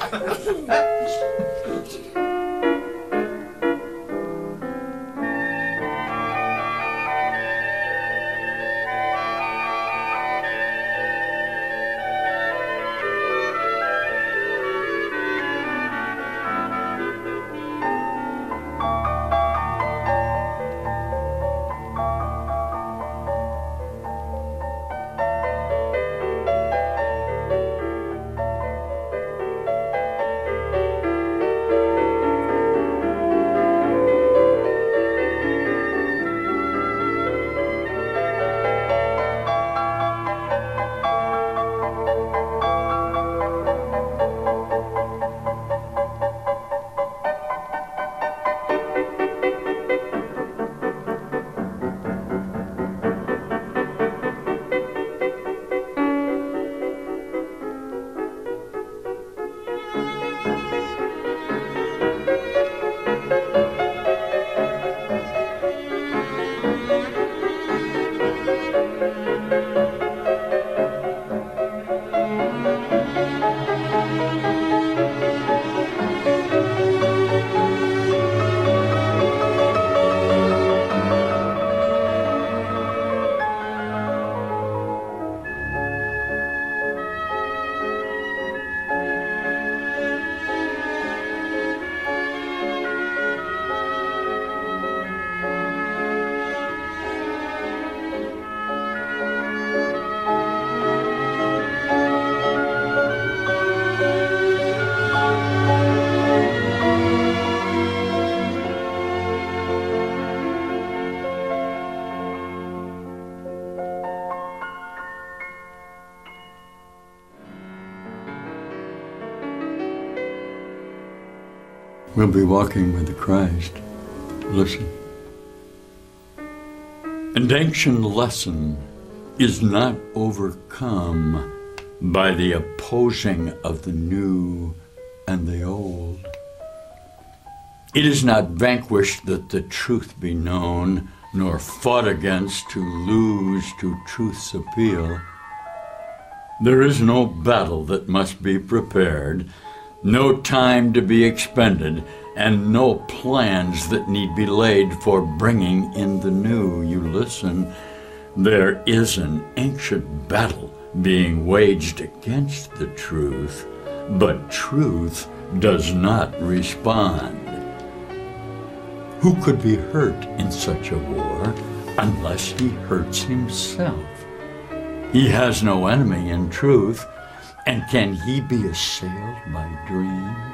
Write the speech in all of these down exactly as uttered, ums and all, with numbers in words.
We'll be walking with the Christ. Listen. An ancient lesson is not overcome by the opposing of the new and the old. It is not vanquished that the truth be known, nor fought against to lose to truth's appeal. There is no battle that must be prepared, no time to be expended, and no plans that need be laid for bringing in the new. You listen, there is an ancient battle being waged against the truth, but truth does not respond. Who could be hurt in such a war unless he hurts himself? He has no enemy in truth, and can he be assailed by dreams?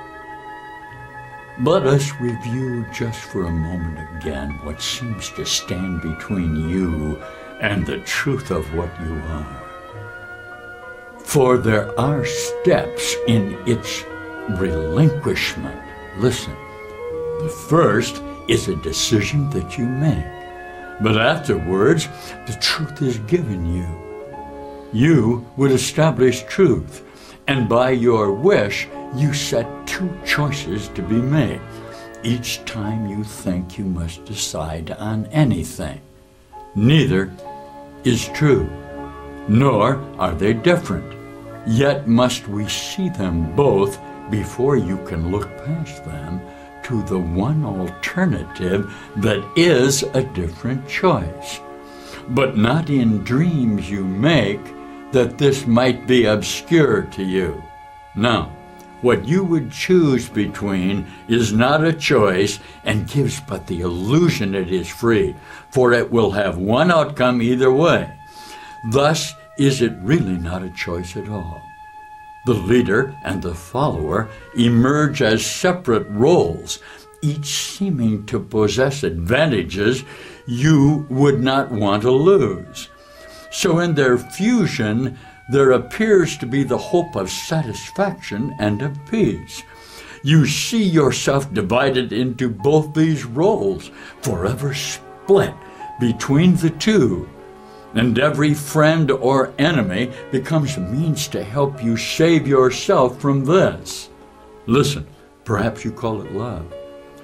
Let us review just for a moment again what seems to stand between you and the truth of what you are. For there are steps in its relinquishment. Listen, the first is a decision that you make, but afterwards the truth is given you. You would establish truth, and by your wish, you set two choices to be made each time you think you must decide on anything. Neither is true, nor are they different. Yet must we see them both before you can look past them to the one alternative that is a different choice. But not in dreams you make that this might be obscure to you. Now, what you would choose between is not a choice and gives but the illusion it is free, for it will have one outcome either way. Thus is it really not a choice at all. The leader and the follower emerge as separate roles, each seeming to possess advantages you would not want to lose. So in their fusion, there appears to be the hope of satisfaction and of peace. You see yourself divided into both these roles, forever split between the two. And every friend or enemy becomes a means to help you save yourself from this. Listen, perhaps you call it love.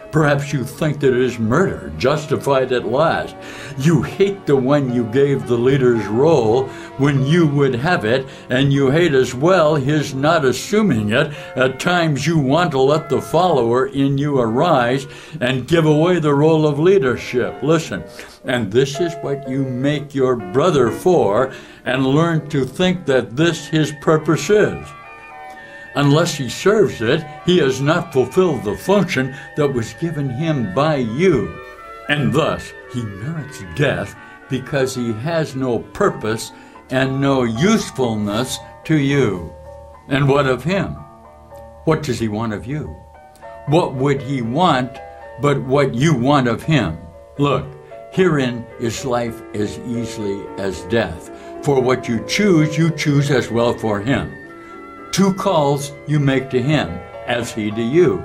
Perhaps you think that it is murder, justified at last. You hate the one you gave the leader's role when you would have it, and you hate as well his not assuming it. At times you want to let the follower in you arise and give away the role of leadership. Listen, and this is what you make your brother for, and learn to think that this his purpose is. Unless he serves it, he has not fulfilled the function that was given him by you. And thus, he merits death because he has no purpose and no usefulness to you. And what of him? What does he want of you? What would he want but what you want of him? Look, herein is life as easily as death. For what you choose, you choose as well for him. Two calls you make to him, as he to you.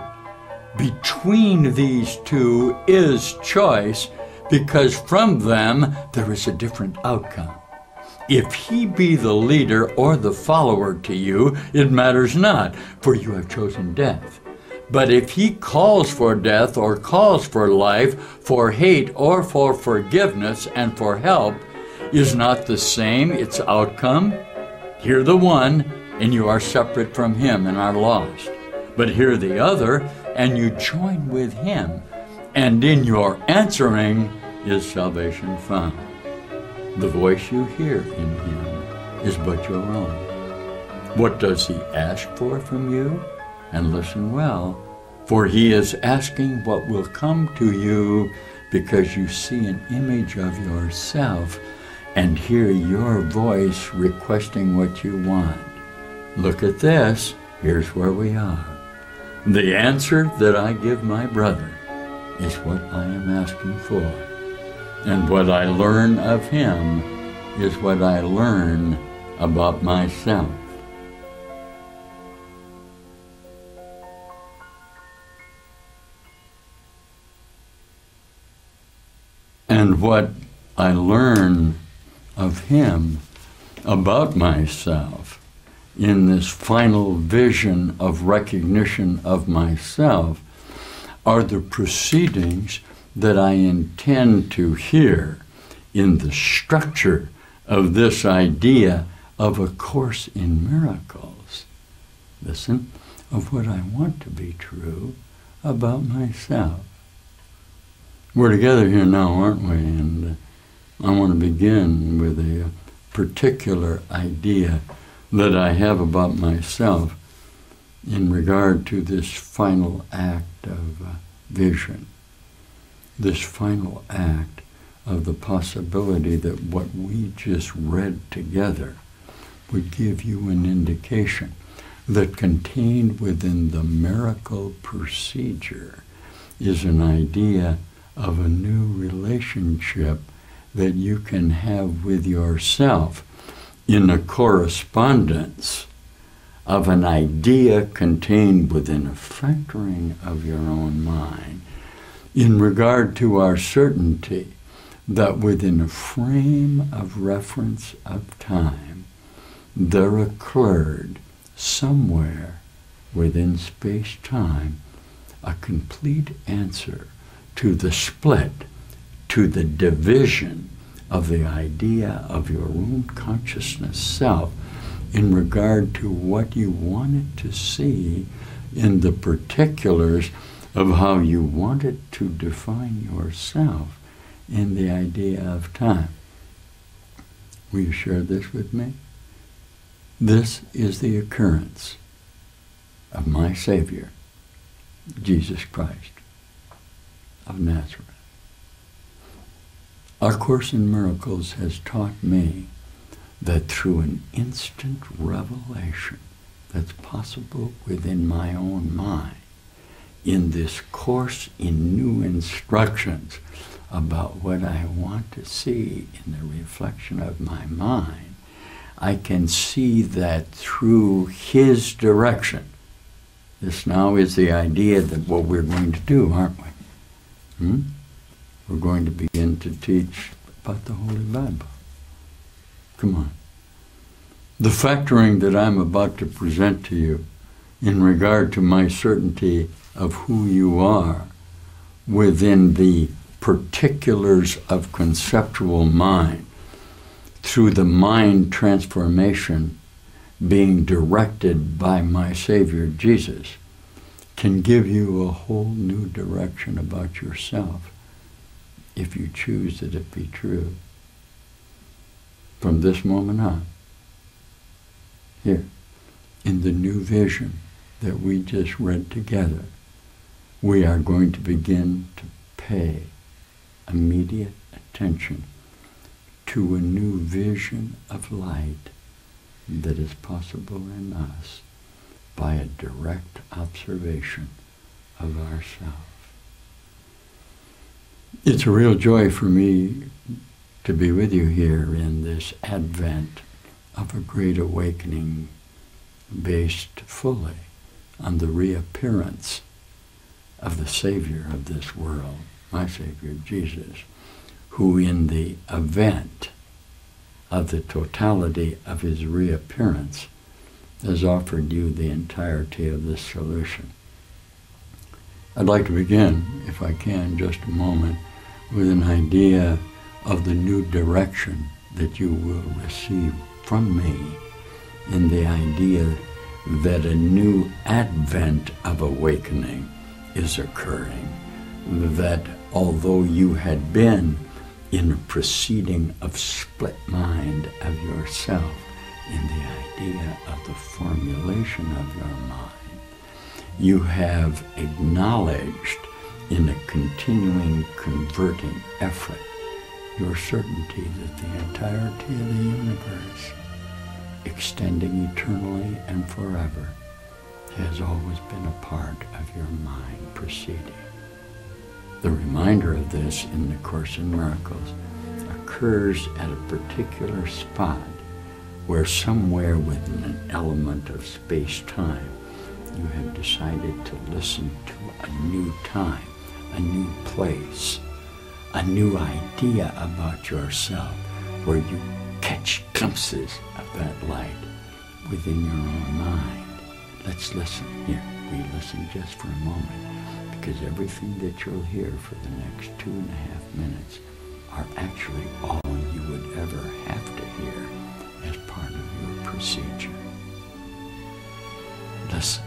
Between these two is choice, because from them there is a different outcome. If he be the leader or the follower to you, it matters not, for you have chosen death. But if he calls for death or calls for life, for hate or for forgiveness and for help, is not the same its outcome? Hear the one, and you are separate from him and are lost. But hear the other, and you join with him, and in your answering is salvation found. The voice you hear in him is but your own. What does he ask for from you? And listen well, for he is asking what will come to you because you see an image of yourself and hear your voice requesting what you want. Look at this. Here's where we are. The answer that I give my brother is what I am asking for. And what I learn of him is what I learn about myself. And what I learn of him about myself in this final vision of recognition of myself are the proceedings that I intend to hear in the structure of this idea of A Course in Miracles. Listen, of what I want to be true about myself. We're together here now, aren't we? And uh, I want to begin with a particular idea that I have about myself in regard to this final act of uh, vision, this final act of the possibility that what we just read together would give you an indication that contained within the miracle procedure is an idea of a new relationship that you can have with yourself in a correspondence of an idea contained within a factoring of your own mind in regard to our certainty that within a frame of reference of time there occurred somewhere within space-time a complete answer to the split, to the division of the idea of your own consciousness self in regard to what you wanted to see in the particulars of how you wanted to define yourself in the idea of time. Will you share this with me? This is the occurrence of my Savior, Jesus Christ of Nazareth. Our Course in Miracles has taught me that through an instant revelation that's possible within my own mind, in this course in new instructions about what I want to see in the reflection of my mind, I can see that through his direction. This now is the idea that what we're going to do, aren't we? Hmm? We're going to begin to teach about the Holy Bible. Come on. The factoring that I'm about to present to you in regard to my certainty of who you are within the particulars of conceptual mind, through the mind transformation being directed by my Savior Jesus, can give you a whole new direction about yourself if you choose that it be true. From this moment on, here, in the new vision that we just read together, we are going to begin to pay immediate attention to a new vision of light that is possible in us by a direct observation of ourselves. It's a real joy for me to be with you here in this advent of a great awakening based fully on the reappearance of the Savior of this world, my Savior Jesus, who in the event of the totality of his reappearance has offered you the entirety of this solution. I'd like to begin, if I can, just a moment, with an idea of the new direction that you will receive from me in the idea that a new advent of awakening is occurring, that although you had been in a proceeding of split mind of yourself in the idea of the formulation of your mind, you have acknowledged in a continuing converting effort your certainty that the entirety of the universe, extending eternally and forever, has always been a part of your mind proceeding. The reminder of this in the Course in Miracles occurs at a particular spot where somewhere within an element of space-time you have decided to listen to a new time, a new place, a new idea about yourself, where you catch glimpses of that light within your own mind. Let's listen here. We listen just for a moment, because everything that you'll hear for the next two and a half minutes are actually all you would ever have to hear as part of your procedure. Listen.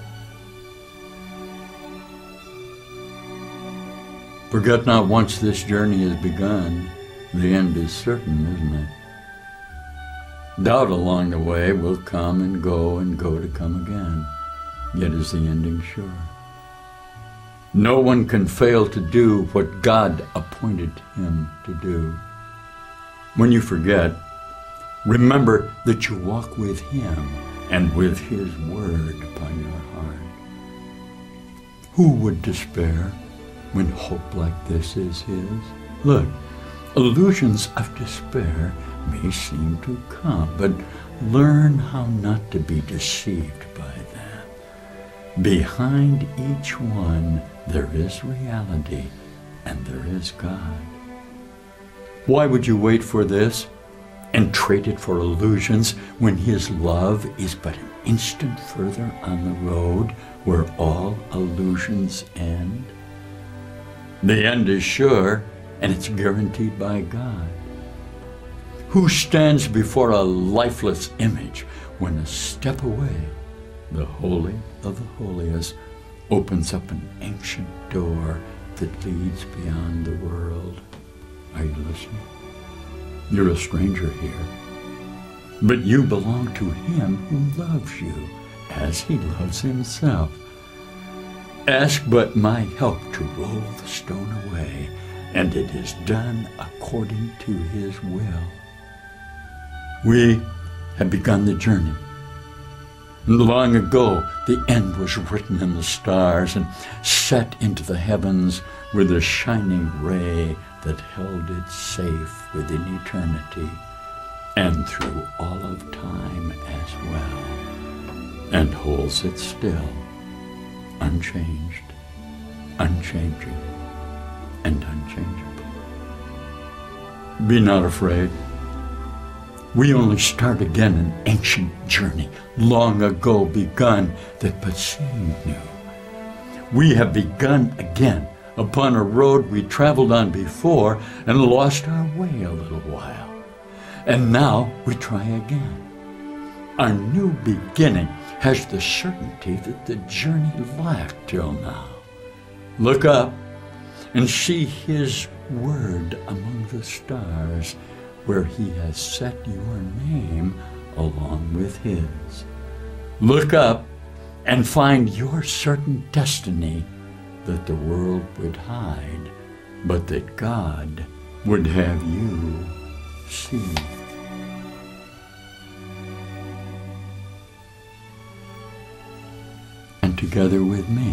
Forget not, once this journey is begun, the end is certain, isn't it? Doubt along the way will come and go and go to come again, yet is the ending sure. No one can fail to do what God appointed him to do. When you forget, remember that you walk with him and with his word upon your heart. Who would despair when hope like this is his? Look, illusions of despair may seem to come, but learn how not to be deceived by them. Behind each one there is reality, and there is God. Why would you wait for this and trade it for illusions when his love is but an instant further on the road where all illusions end? The end is sure, and it's guaranteed by God. Who stands before a lifeless image when a step away, the Holy of the Holiest opens up an ancient door that leads beyond the world? Are you listening? You're a stranger here, but you belong to him who loves you as he loves himself. Ask but my help to roll the stone away, and it is done according to his will. We have begun the journey. Long ago, the end was written in the stars and set into the heavens with a shining ray that held it safe within eternity and through all of time as well, and holds it still, unchanged, unchanging, and unchangeable. Be not afraid. We only start again an ancient journey, long ago begun, that but seemed new. We have begun again upon a road we traveled on before and lost our way a little while. And now we try again. Our new beginning has the certainty that the journey lacked till now. Look up and see his word among the stars, where he has set your name along with his. Look up and find your certain destiny that the world would hide, but that God would have you see. And together with me,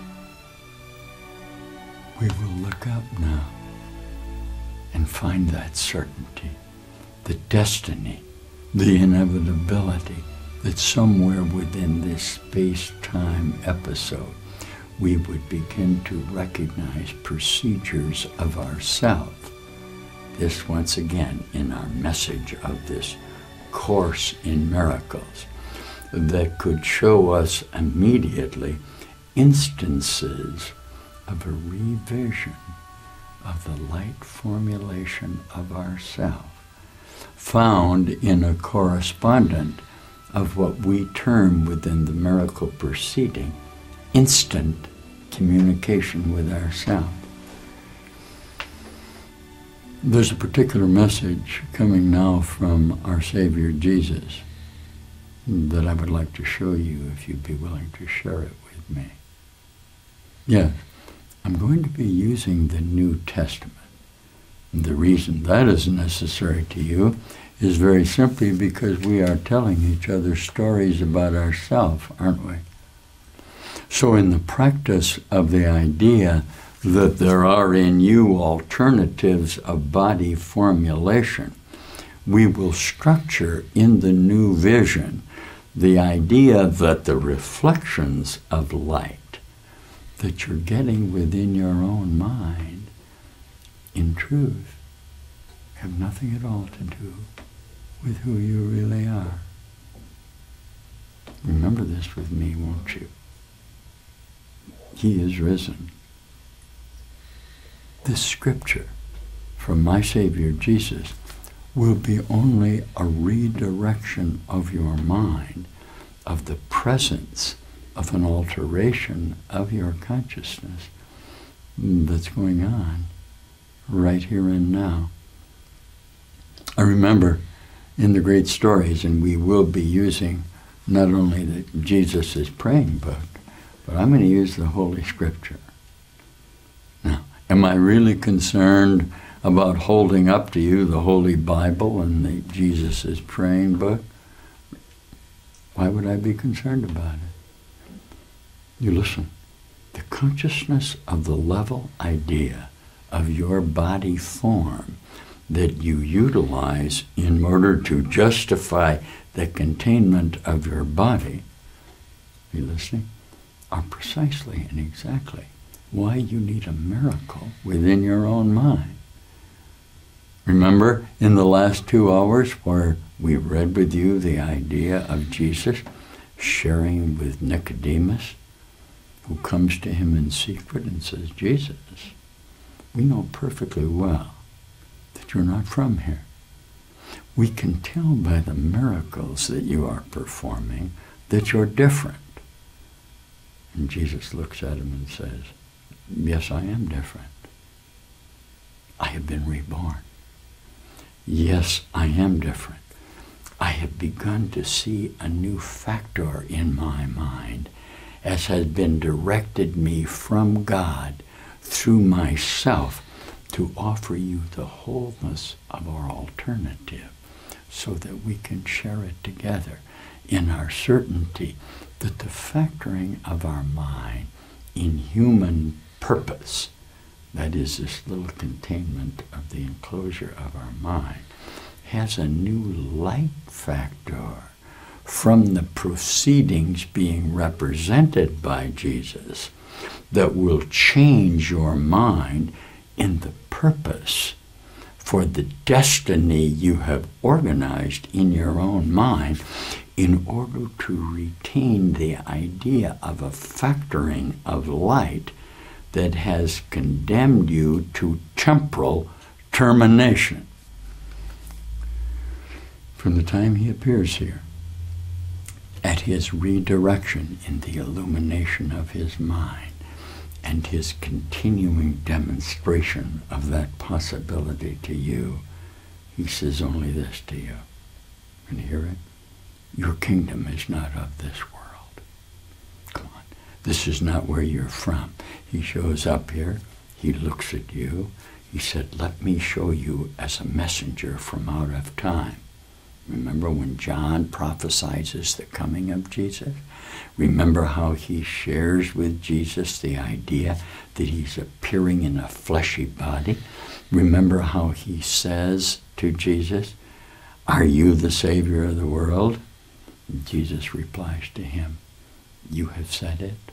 we will look up now and find that certainty, the destiny, the inevitability that somewhere within this space-time episode we would begin to recognize procedures of ourself. This once again in our message of this Course in Miracles that could show us immediately instances of a revision of the light formulation of ourself, found in a correspondent of what we term within the miracle proceeding instant communication with ourself. There's a particular message coming now from our Savior Jesus that I would like to show you if you'd be willing to share it with me. Yes, I'm going to be using the New Testament. The reason that is necessary to you is very simply because we are telling each other stories about ourselves, aren't we? So in the practice of the idea that there are in you alternatives of body formulation, we will structure in the new vision the idea that the reflections of light that you're getting within your own mind, in truth, have nothing at all to do with who you really are. Remember this with me, won't you? He is risen. This scripture from my Savior Jesus will be only a redirection of your mind of the presence of an alteration of your consciousness that's going on right here and now. I remember in the great stories, and we will be using not only the Jesus is Praying book, but I'm going to use the Holy Scripture. Now, am I really concerned about holding up to you the Holy Bible and the Jesus is Praying book? Why would I be concerned about it? You listen, the consciousness of the level idea of your body form that you utilize in order to justify the containment of your body, are you listening, are precisely and exactly why you need a miracle within your own mind. Remember in the last two hours where we read with you the idea of Jesus sharing with Nicodemus, who comes to him in secret and says, Jesus, we know perfectly well that you're not from here. We can tell by the miracles that you are performing that you're different. And Jesus looks at him and says, yes, I am different. I have been reborn. Yes, I am different. I have begun to see a new factor in my mind as has been directed me from God through myself to offer you the wholeness of our alternative so that we can share it together in our certainty that the factoring of our mind in human purpose, that is this little containment of the enclosure of our mind, has a new light factor from the proceedings being represented by Jesus that will change your mind in the purpose for the destiny you have organized in your own mind in order to retain the idea of a factoring of light that has condemned you to temporal termination. From the time he appears here, at his redirection in the illumination of his mind, and his continuing demonstration of that possibility to you, he says only this to you. Can you hear it? Your kingdom is not of this world. Come on. This is not where you're from. He shows up here. He looks at you. He said, let me show you as a messenger from out of time. Remember when John prophesies the coming of Jesus? Remember how he shares with Jesus the idea that he's appearing in a fleshy body? Remember how he says to Jesus, are you the Savior of the world? And Jesus replies to him, you have said it.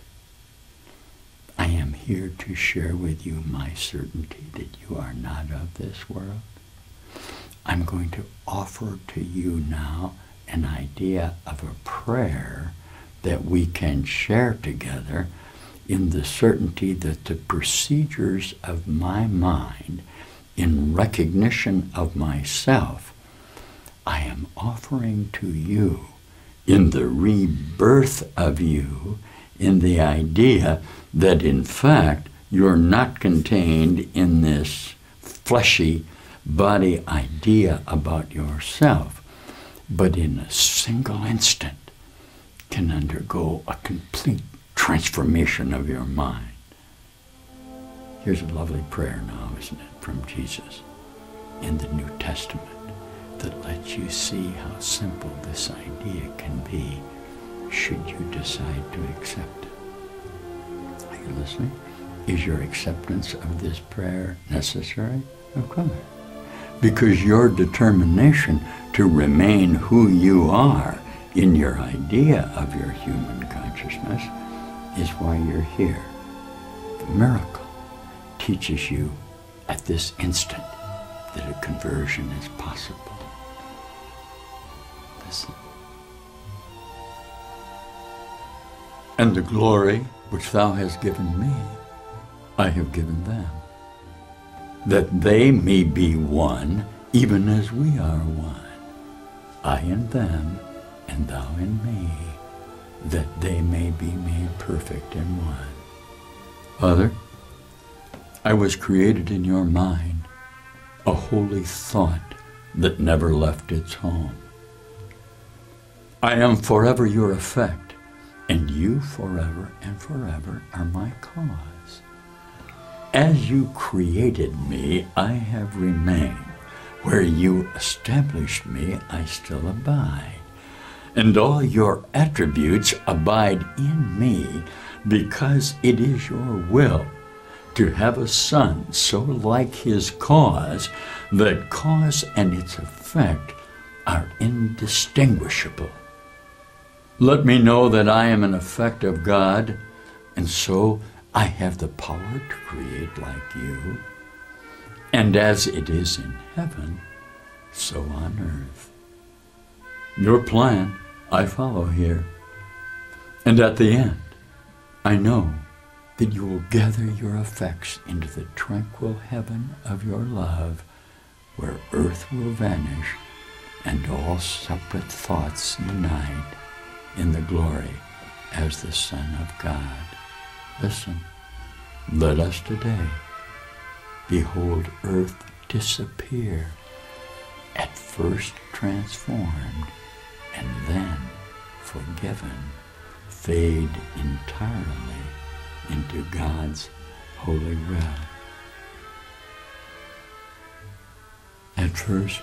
I am here to share with you my certainty that you are not of this world. I'm going to offer to you now an idea of a prayer that we can share together in the certainty that the procedures of my mind in recognition of myself, I am offering to you in the rebirth of you, in the idea that in fact you're not contained in this fleshy body idea about yourself, but in a single instant can undergo a complete transformation of your mind. Here's a lovely prayer now, isn't it, from Jesus in the New Testament that lets you see how simple this idea can be should you decide to accept it. Are you listening? Is your acceptance of this prayer necessary? Of course. Because your determination to remain who you are in your idea of your human consciousness is why you're here. The miracle teaches you at this instant that a conversion is possible. Listen. And the glory which thou hast given me, I have given them, that they may be one, even as we are one, I in them, and thou in me, that they may be made perfect in one. Father, I was created in your mind, a holy thought that never left its home. I am forever your effect, and you forever and forever are my cause. As you created me, I have remained. Where you established me, I still abide. And all your attributes abide in me, because it is your will to have a son so like his cause that cause and its effect are indistinguishable. Let me know that I am an effect of God, and so I have the power to create like you. And as it is in heaven, so on earth. Your plan I follow here. And at the end, I know that you will gather your effects into the tranquil heaven of your love, where earth will vanish and all separate thoughts unite in the glory as the Son of God. Listen, let us today behold earth disappear, at first transformed and then forgiven, fade entirely into God's holy realm. At first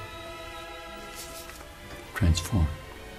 transformed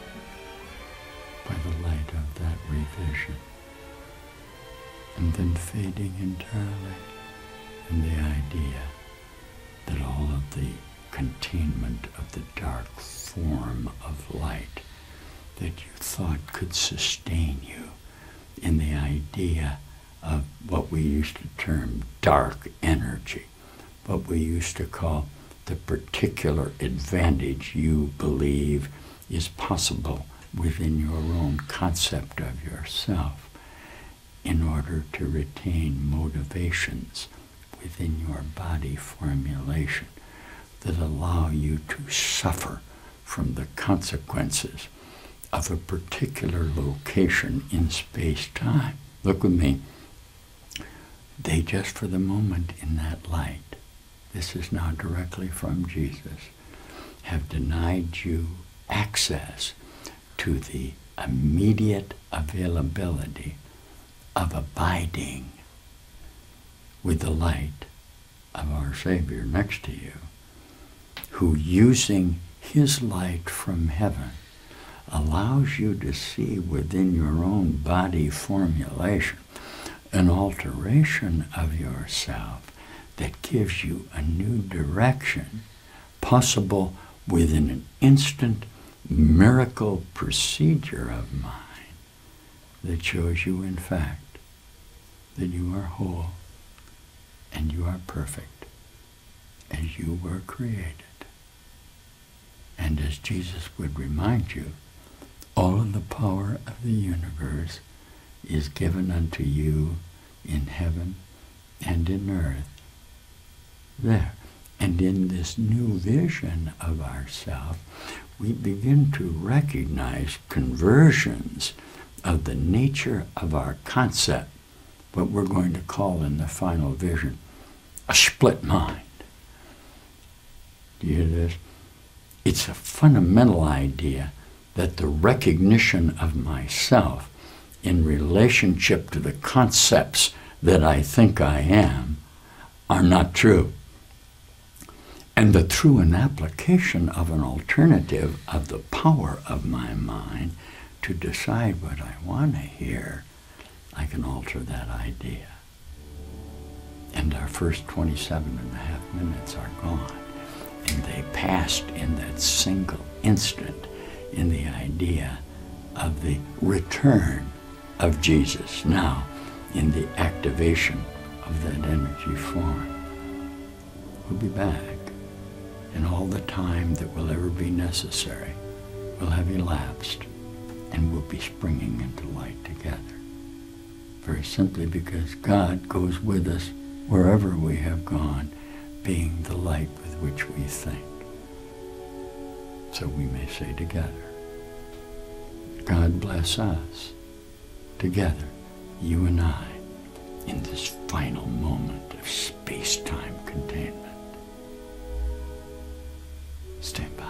by the light of that revision, and then fading entirely in the idea that all of the containment of the dark form of light that you thought could sustain you in the idea of what we used to term dark energy, what we used to call the particular advantage you believe is possible within your own concept of yourself, in order to retain motivations within your body formulation that allow you to suffer from the consequences of a particular location in space-time. Look with me. They just for the moment in that light, this is now directly from Jesus, have denied you access to the immediate availability of abiding with the light of our Savior next to you, who, using his light from heaven, allows you to see within your own body formulation an alteration of yourself that gives you a new direction, possible within an instant miracle procedure of mine that shows you, in fact, that you are whole and you are perfect as you were created. And as Jesus would remind you, all of the power of the universe is given unto you in heaven and in earth. There. And in this new vision of ourselves, we begin to recognize conversions of the nature of our concept, what we're going to call in the final vision, a split mind. Do you hear this? It's a fundamental idea that the recognition of myself in relationship to the concepts that I think I am are not true. And that through an application of an alternative of the power of my mind to decide what I want to hear, I can alter that idea. And our first twenty-seven and a half minutes are gone. And they passed in that single instant in the idea of the return of Jesus, now in the activation of that energy form. We'll be back, and all the time that will ever be necessary will have elapsed, and we'll be springing into light together. Very simply because God goes with us wherever we have gone, being the light with which we think. So we may say together, God bless us together, you and I, in this final moment of space-time containment. Stand by.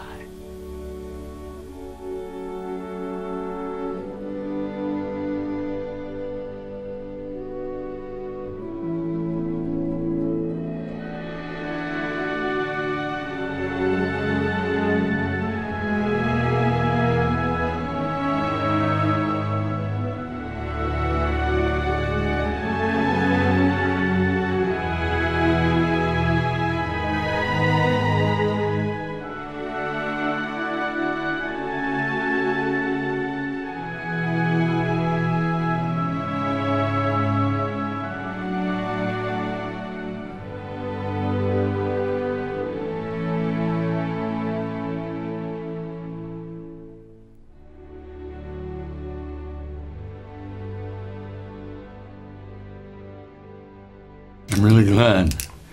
I'm really glad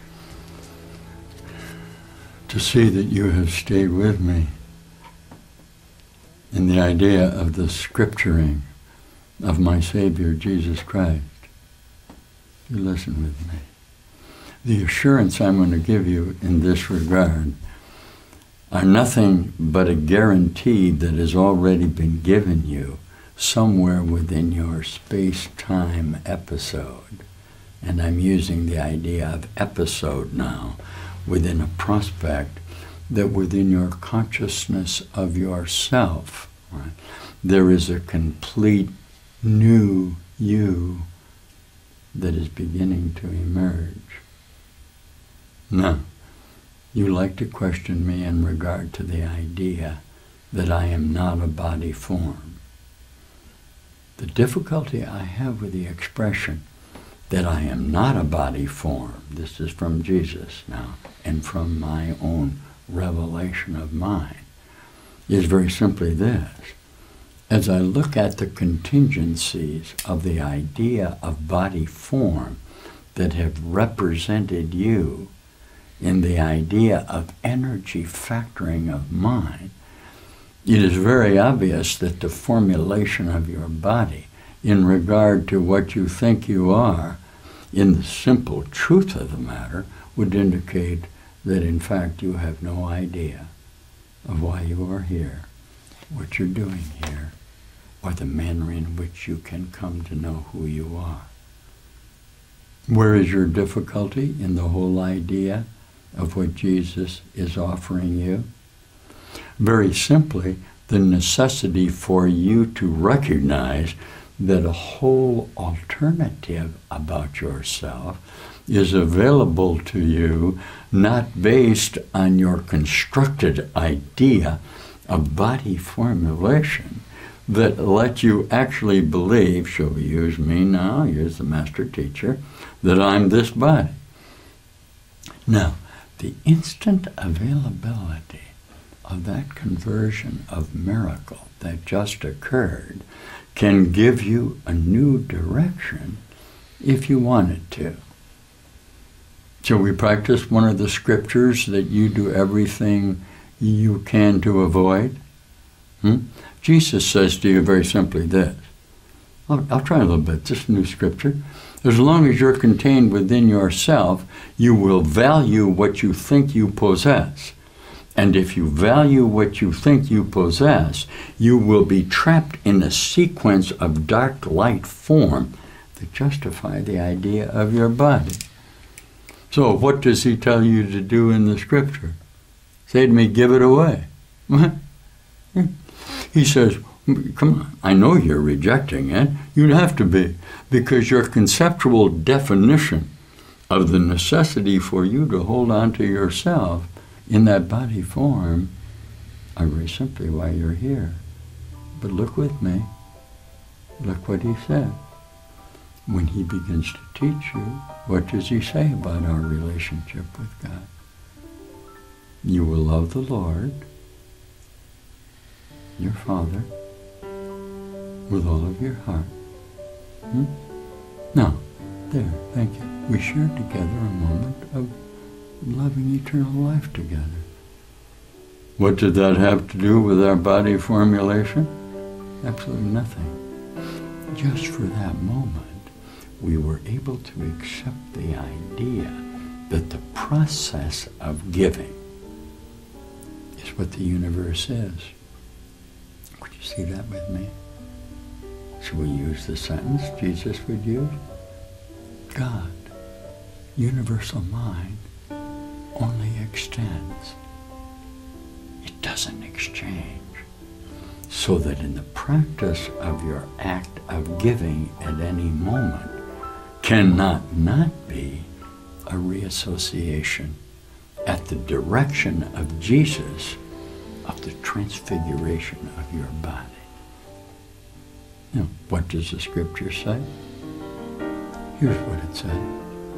to see that you have stayed with me in the idea of the scripturing of my Savior, Jesus Christ. You listen with me. The assurance I'm going to give you in this regard are nothing but a guarantee that has already been given you somewhere within your space-time episode. And I'm using the idea of episode now within a prospect that within your consciousness of yourself, right, there is a complete new you that is beginning to emerge. Now, you like to question me in regard to the idea that I am not a body form. The difficulty I have with the expression that I am not a body form, this is from Jesus now, and from my own revelation of mine, is very simply this. as I look at the contingencies of the idea of body form that have represented you in the idea of energy factoring of mind, it is very obvious that the formulation of your body in regard to what you think you are, in the simple truth of the matter, would indicate that in fact you have no idea of why you are here, what you're doing here, or the manner in which you can come to know who you are. Where is your difficulty in the whole idea of what Jesus is offering you? Very simply, the necessity for you to recognize that a whole alternative about yourself is available to you, not based on your constructed idea of body formulation that let you actually believe, shall we use me now, use the master teacher, that I'm this body. Now, the instant availability of that conversion of miracle that just occurred can give you a new direction if you wanted to. Shall we practice one of the scriptures that you do everything you can to avoid? Hmm? Jesus says to you very simply this. I'll, I'll try a little bit, this new scripture. As long as you're contained within yourself, you will value what you think you possess. And if you value what you think you possess, you will be trapped in a sequence of dark light form that justify the idea of your body. So what does he tell you to do in the scripture? Say to me, give it away. He says, come on, I know you're rejecting it. You'd have to be, because your conceptual definition of the necessity for you to hold on to yourself in that body form are very simply why you're here. But look with me. Look what he said. When he begins to teach you, what does he say about our relationship with God? You will love the Lord, your Father, with all of your heart. Hmm? Now, there, thank you. We shared together a moment of loving eternal life together. What did that have to do with our body formulation? Absolutely nothing. Just for that moment, we were able to accept the idea that the process of giving is what the universe is. Could you see that with me? Should we use the sentence Jesus would use? God, universal mind, only extends. It doesn't exchange. So that in the practice of your act of giving at any moment cannot not be a reassociation at the direction of Jesus of the transfiguration of your body. Now, what does the scripture say? Here's what it said.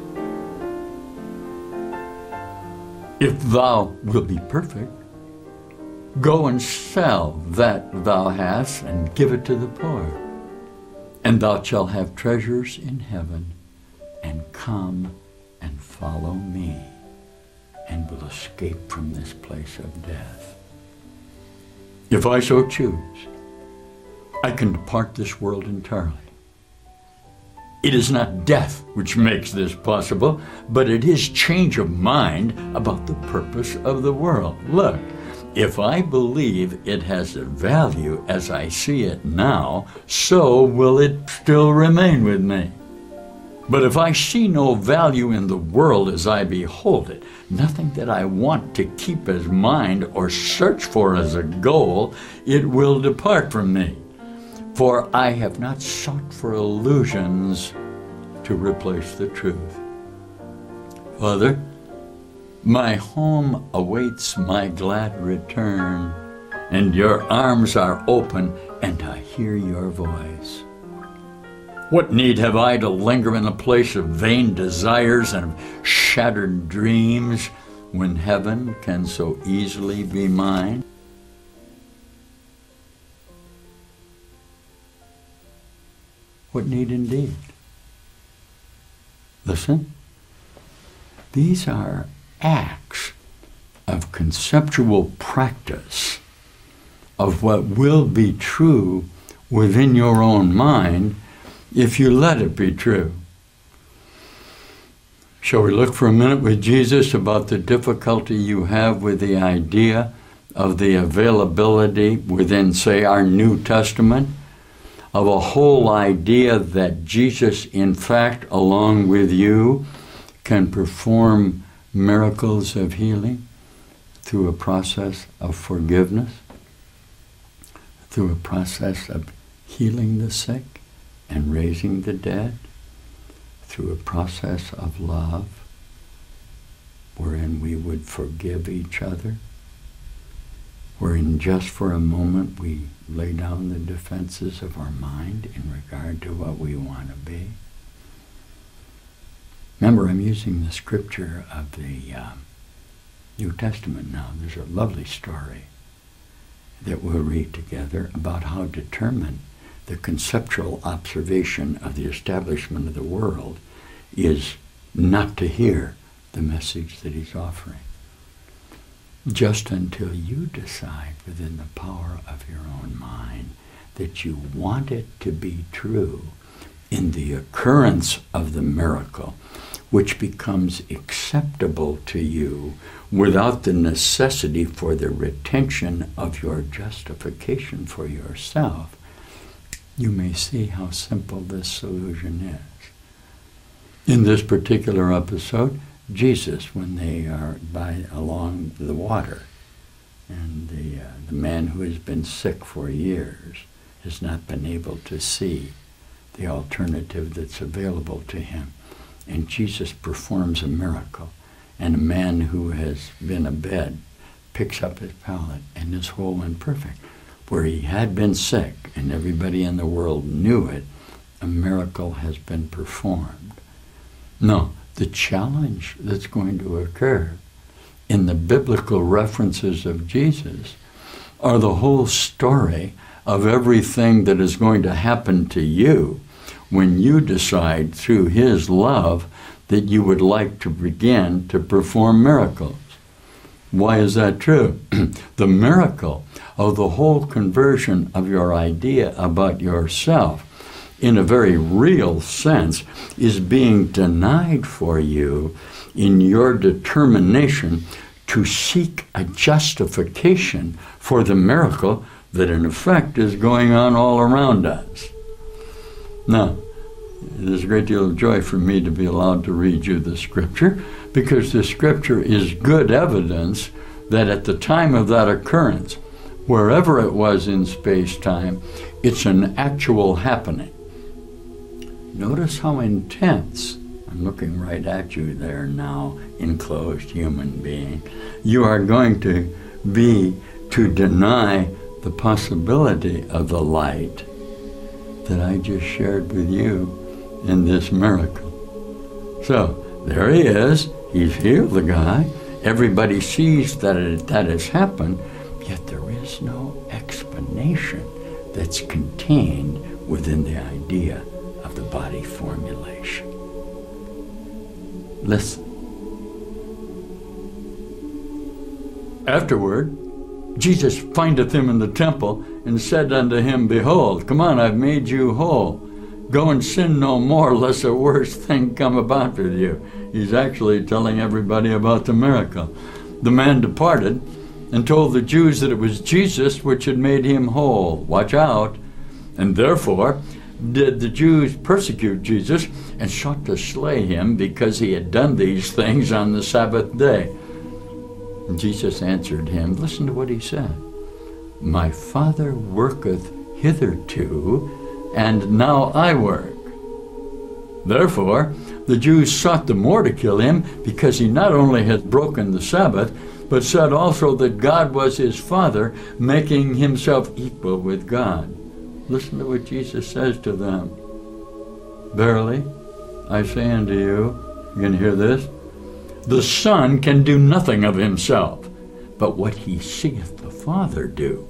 If thou wilt be perfect, go and sell that thou hast and give it to the poor, and thou shalt have treasures in heaven, and come and follow me, and will escape from this place of death. If I so choose, I can depart this world entirely. It is not death which makes this possible, but it is change of mind about the purpose of the world. Look, if I believe it has a value as I see it now, so will it still remain with me. But if I see no value in the world as I behold it, nothing that I want to keep as mine or search for as a goal, it will depart from me. For I have not sought for illusions to replace the truth. Father, my home awaits my glad return, and your arms are open, and I hear your voice. What need have I to linger in a place of vain desires and of shattered dreams when heaven can so easily be mine? What need indeed? Listen, these are acts of conceptual practice of what will be true within your own mind if you let it be true. Shall we look for a minute with Jesus about the difficulty you have with the idea of the availability within, say, our New Testament, of a whole idea that Jesus, in fact, along with you, can perform miracles of healing through a process of forgiveness, through a process of healing the sick and raising the dead, through a process of love wherein we would forgive each other, wherein just for a moment we lay down the defenses of our mind in regard to what we want to be. Remember, I'm using the scripture of the uh, New Testament now. There's a lovely story that we'll read together about how determined the conceptual observation of the establishment of the world is not to hear the message that he's offering. Just until you decide within the power of your own mind that you want it to be true in the occurrence of the miracle, which becomes acceptable to you without the necessity for the retention of your justification for yourself, you may see how simple this solution is. In this particular episode, Jesus, when they are by along the water, and the, uh, the man who has been sick for years has not been able to see the alternative that's available to him. And Jesus performs a miracle, and a man who has been abed picks up his pallet and is whole and perfect. Where he had been sick, and everybody in the world knew it, a miracle has been performed. No, the challenge that's going to occur in the biblical references of Jesus are the whole story of everything that is going to happen to you when you decide through his love that you would like to begin to perform miracles. Why is that true? The miracle of the whole conversion of your idea about yourself, in a very real sense, is being denied for you in your determination to seek a justification for the miracle that in effect is going on all around us. Now, it is a great deal of joy for me to be allowed to read you the scripture, because the scripture is good evidence that at the time of that occurrence, wherever it was in space-time, it's an actual happening. Notice how intense, I'm looking right at you there now, enclosed human being, you are going to be to deny the possibility of the light that I just shared with you in this miracle. So, there he is. He's healed the guy. Everybody sees that it, that has happened, yet there is no explanation that's contained within the idea of the body formulation. Listen. Afterward, Jesus findeth him in the temple and said unto him, Behold, come on, I've made you whole. Go and sin no more, lest a worse thing come about with you. He's actually telling everybody about the miracle. The man departed and told the Jews that it was Jesus which had made him whole. Watch out. And therefore did the Jews persecute Jesus and sought to slay him because he had done these things on the Sabbath day. And Jesus answered him, listen to what he said. My Father worketh hitherto, and now I work. Therefore, the Jews sought the more to kill him, because he not only had broken the Sabbath, but said also that God was his Father, making himself equal with God. Listen to what Jesus says to them. Verily, I say unto you, you can hear this, the Son can do nothing of himself, but what he seeth the Father do,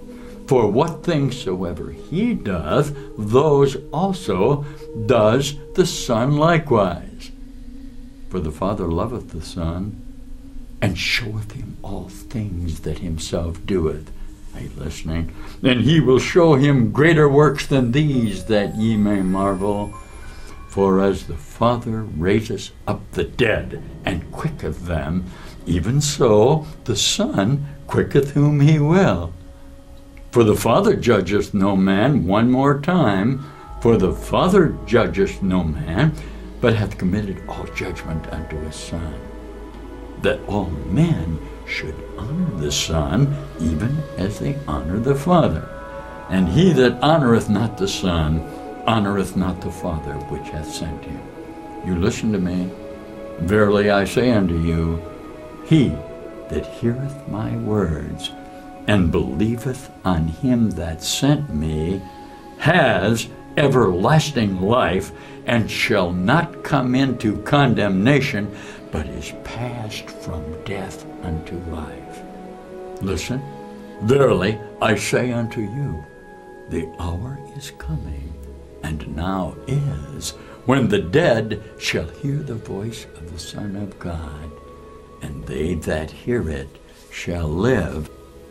For what things soever he doth, those also does the Son likewise. For the Father loveth the Son, and showeth him all things that himself doeth. Are you listening? And he will show him greater works than these, that ye may marvel. For as the Father raiseth up the dead, and quicketh them, even so the Son quicketh whom he will. For the Father judgeth no man, one more time, for the Father judgeth no man, but hath committed all judgment unto his Son, that all men should honor the Son, even as they honor the Father. And he that honoreth not the Son, honoreth not the Father which hath sent him. You listen to me. Verily I say unto you, he that heareth my words, and believeth on him that sent me, has everlasting life, and shall not come into condemnation, but is passed from death unto life. Listen, verily I say unto you, the hour is coming, and now is, when the dead shall hear the voice of the Son of God, and they that hear it shall live.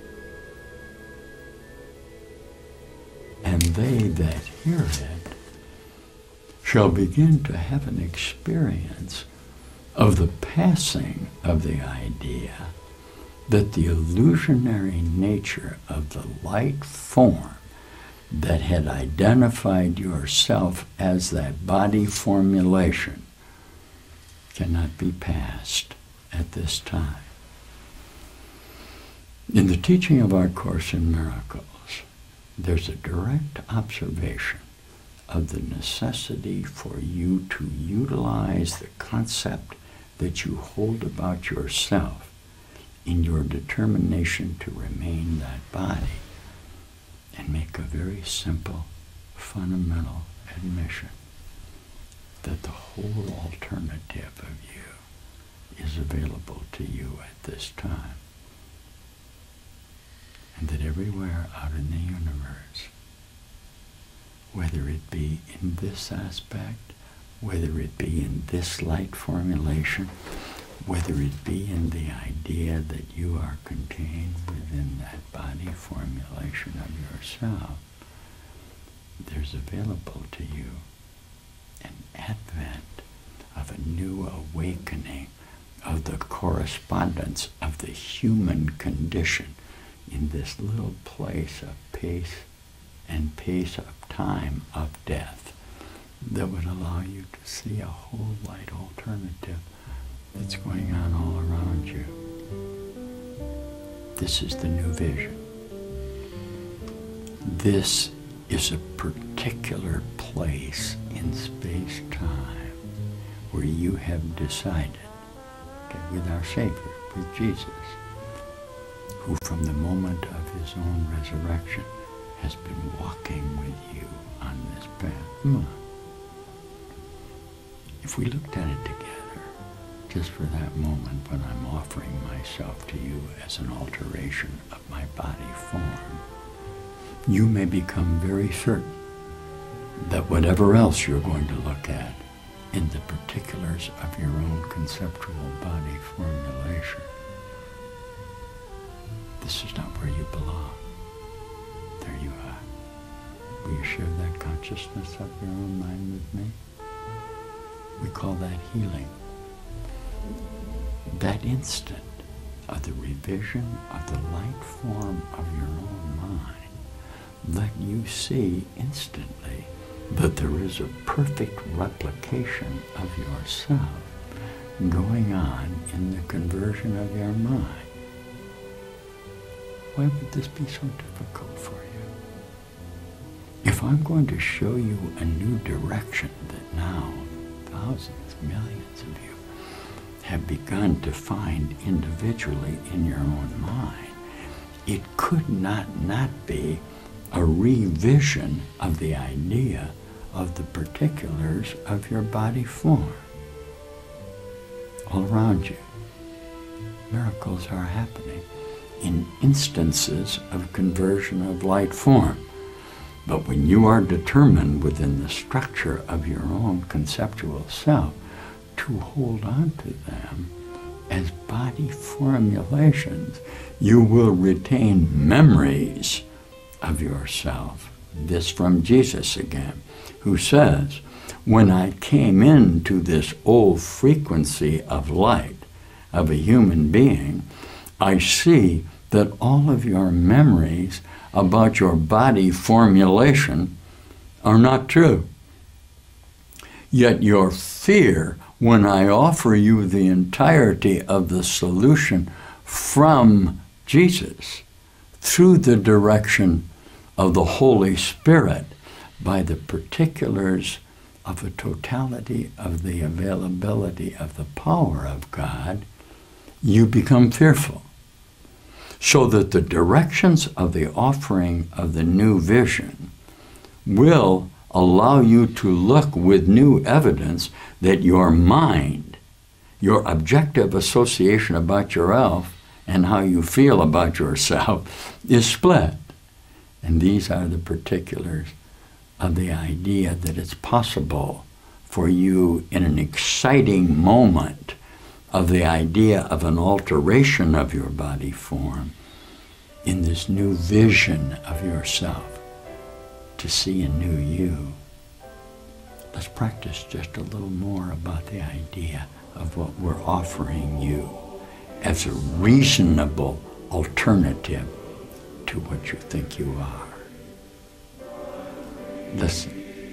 And they that hear it shall begin to have an experience of the passing of the idea that the illusionary nature of the light form that had identified yourself as that body formulation cannot be passed at this time. In the teaching of our Course in Miracles, there's a direct observation of the necessity for you to utilize the concept that you hold about yourself in your determination to remain that body, and make a very simple, fundamental admission that the whole alternative of you is available to you at this time. And that everywhere out in the universe, whether it be in this aspect, whether it be in this light formulation, whether it be in the idea that you are contained within that body formulation of yourself, there's available to you an advent of a new awakening of the correspondence of the human condition in this little place of pace and pace of time of death that would allow you to see a whole light alternative that's going on all around you. This is the new vision. This is a particular place in space-time where you have decided, okay, with our Savior, with Jesus, who from the moment of his own resurrection has been walking with you on this path. Come on. If we looked at it together, just for that moment when I'm offering myself to you as an alteration of my body form, you may become very certain that whatever else you're going to look at in the particulars of your own conceptual body formulation, this is not where you belong. There you are. Will you share that consciousness of your own mind with me? We call that healing. That instant of the revision of the light form of your own mind, let you see instantly that there is a perfect replication of yourself going on in the conversion of your mind. Why would this be so difficult for you? If I'm going to show you a new direction that now thousands, millions of you have begun to find individually in your own mind, it could not not be a revision of the idea of the particulars of your body form. All around you, miracles are happening. in instances of conversion of light form. But when you are determined within the structure of your own conceptual self to hold on to them as body formulations, you will retain memories of yourself. This from Jesus again, who says, when I came into this old frequency of light of a human being, I see that all of your memories about your body formulation are not true. Yet your fear, when I offer you the entirety of the solution from Jesus through the direction of the Holy Spirit by the particulars of the totality of the availability of the power of God, you become fearful. So that the directions of the offering of the new vision will allow you to look with new evidence that your mind, your objective association about yourself and how you feel about yourself is split. And these are the particulars of the idea that it's possible for you in an exciting moment of the idea of an alteration of your body form in this new vision of yourself to see a new you. Let's practice just a little more about the idea of what we're offering you as a reasonable alternative to what you think you are. Listen.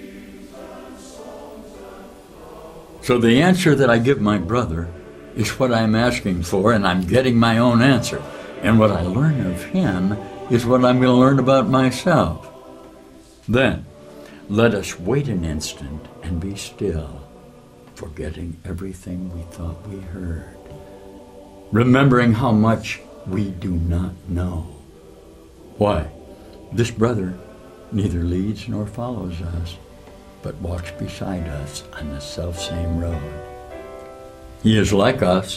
So the answer that I give my brother is what I'm asking for, and I'm getting my own answer. And what I learn of him is what I'm going to learn about myself. Then, let us wait an instant and be still, forgetting everything we thought we heard, remembering how much we do not know. Why? This brother neither leads nor follows us, but walks beside us on the selfsame road. He is like us,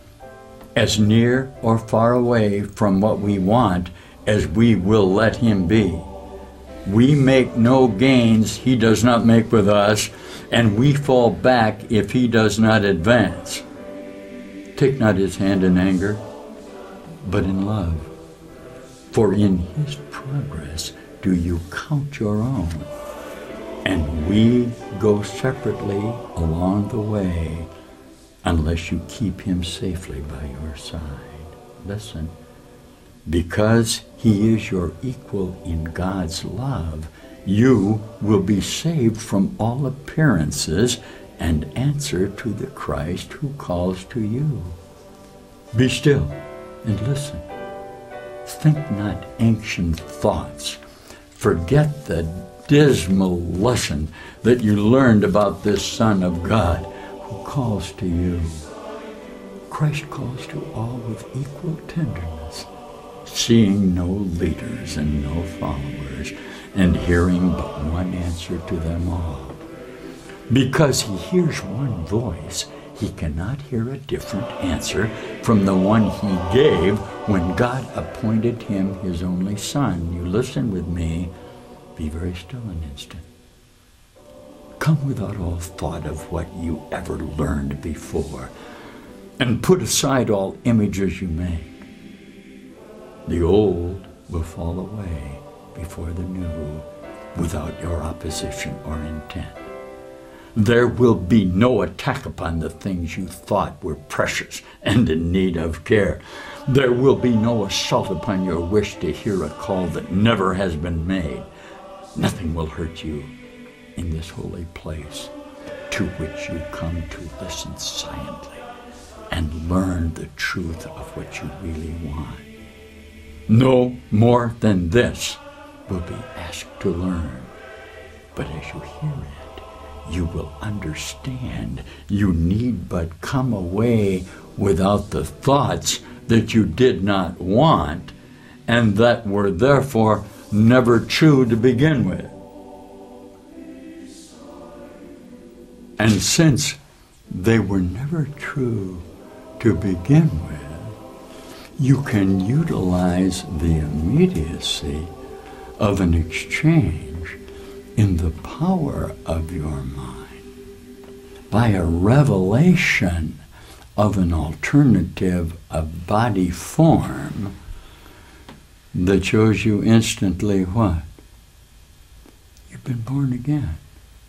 as near or far away from what we want as we will let him be. We make no gains he does not make with us, and we fall back if he does not advance. Take not his hand in anger, but in love. For in his progress do you count your own, and we go separately along the way unless you keep him safely by your side. Listen, because he is your equal in God's love, you will be saved from all appearances and answer to the Christ who calls to you. Be still and listen. Think not ancient thoughts. Forget the dismal lesson that you learned about this Son of God who calls to you. Christ calls to all with equal tenderness, seeing no leaders and no followers, and hearing but one answer to them all. Because he hears one voice, he cannot hear a different answer from the one he gave when God appointed him his only Son. You listen with me. Be very still an instant. Come without all thought of what you ever learned before, and put aside all images you make. The old will fall away before the new, without your opposition or intent. There will be no attack upon the things you thought were precious and in need of care. There will be no assault upon your wish to hear a call that never has been made. Nothing will hurt you in this holy place to which you come to listen silently and learn the truth of what you really want. No more than this will be asked to learn. But as you hear it, you will understand you need but come away without the thoughts that you did not want and that were therefore never true to begin with. And since they were never true to begin with, you can utilize the immediacy of an exchange in the power of your mind by a revelation of an alternative of body form that shows you instantly what? You've been born again.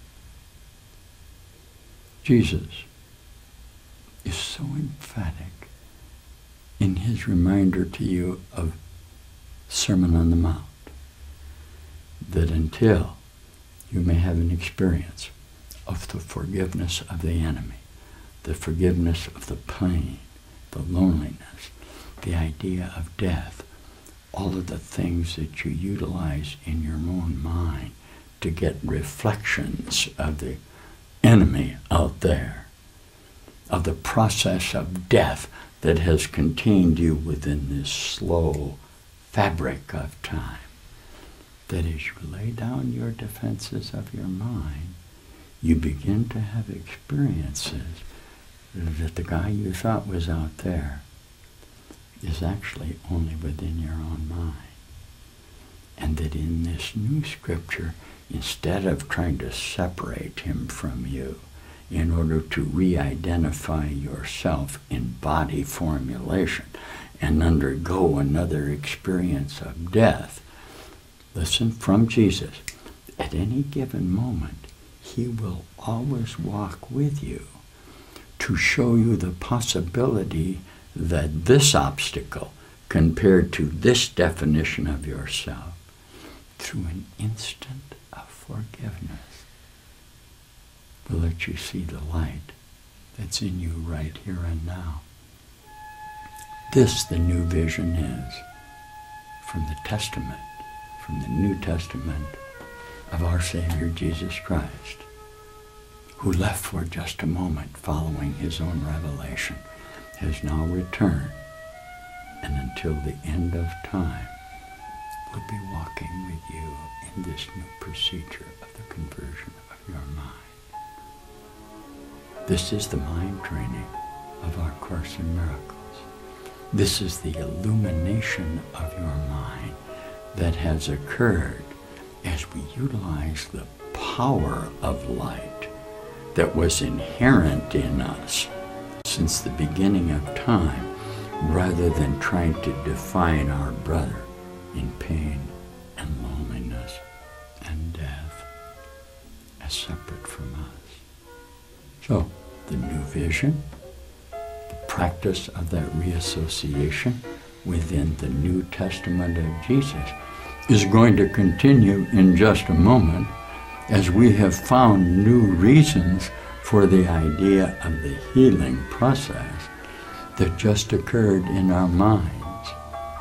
Jesus is so emphatic in his reminder to you of Sermon on the Mount that until you may have an experience of the forgiveness of the enemy, the forgiveness of the pain, the loneliness, the idea of death, all of the things that you utilize in your own mind to get reflections of the enemy out there, of the process of death that has contained you within this slow fabric of time, that as you lay down your defenses of your mind, you begin to have experiences that the guy you thought was out there is actually only within your own mind. And that in this new scripture, instead of trying to separate him from you in order to re-identify yourself in body formulation and undergo another experience of death, listen, from Jesus, at any given moment, he will always walk with you to show you the possibility that this obstacle, compared to this definition of yourself, through an instant of forgiveness, will let you see the light that's in you right here and now. This, the new vision, is from the Testament, from the New Testament of our Savior Jesus Christ, who left for just a moment following his own revelation, has now returned, and until the end of time will be walking with you in this new procedure of the conversion of your mind. This is the mind training of our Course in Miracles. This is the illumination of your mind that has occurred as we utilize the power of light that was inherent in us since the beginning of time, rather than trying to define our brother in pain and loneliness and death as separate from us. So, the new vision, the practice of that reassociation within the New Testament of Jesus is going to continue in just a moment as we have found new reasons for the idea of the healing process that just occurred in our minds.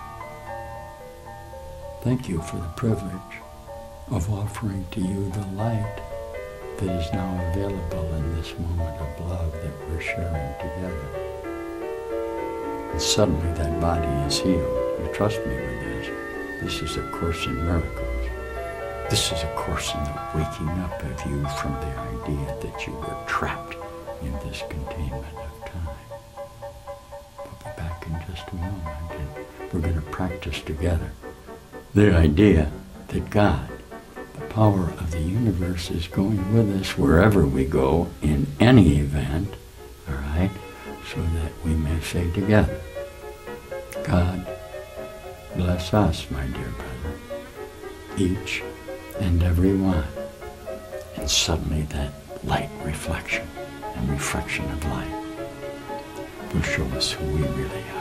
Thank you for the privilege of offering to you the light that is now available in this moment of love that we're sharing together. And suddenly that body is healed. You trust me with this. This is a Course in Miracles. This is a course in the waking up of you from the idea that you were trapped in this containment of time. We'll be back in just a moment, and we're going to practice together the idea that God, the power of the universe, is going with us wherever we go in any event, all right, so that we may say together, God bless us, my dear brother, each and every one. And suddenly that light reflection and reflection of light will show us who we really are.